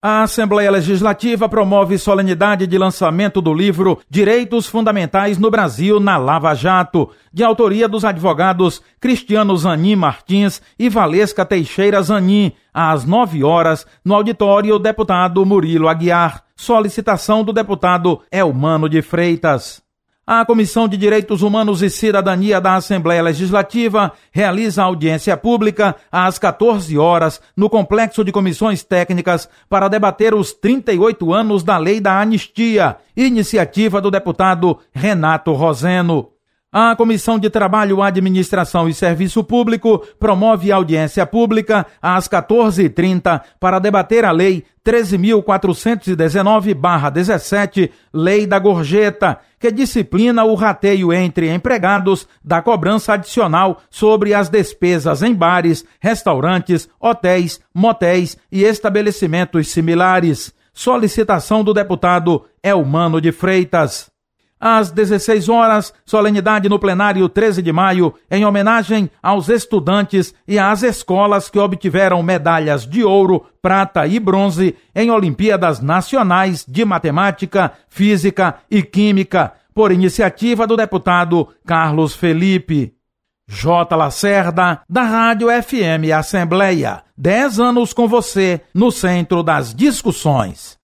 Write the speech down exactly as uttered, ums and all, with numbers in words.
A Assembleia Legislativa promove solenidade de lançamento do livro Direitos Fundamentais no Brasil na Lava Jato, de autoria dos advogados Cristiano Zanin Martins e Valesca Teixeira Zanin, às nove horas, no auditório deputado Murilo Aguiar. Solicitação do deputado Elmano de Freitas. A Comissão de Direitos Humanos e Cidadania da Assembleia Legislativa realiza audiência pública às quatorze horas no Complexo de Comissões Técnicas para debater os trinta e oito anos da Lei da Anistia, iniciativa do deputado Renato Roseno. A Comissão de Trabalho, Administração e Serviço Público promove audiência pública às quatorze e trinta para debater a Lei treze mil quatrocentos e dezenove barra dezessete, Lei da Gorjeta, que disciplina o rateio entre empregados da cobrança adicional sobre as despesas em bares, restaurantes, hotéis, motéis e estabelecimentos similares. Solicitação do deputado Elmano de Freitas. Às dezesseis horas, solenidade no plenário treze de maio, em homenagem aos estudantes e às escolas que obtiveram medalhas de ouro, prata e bronze em Olimpíadas Nacionais de Matemática, Física e Química, por iniciativa do deputado Carlos Felipe. J. Lacerda, da Rádio F M Assembleia. Dez anos com você, no centro das discussões.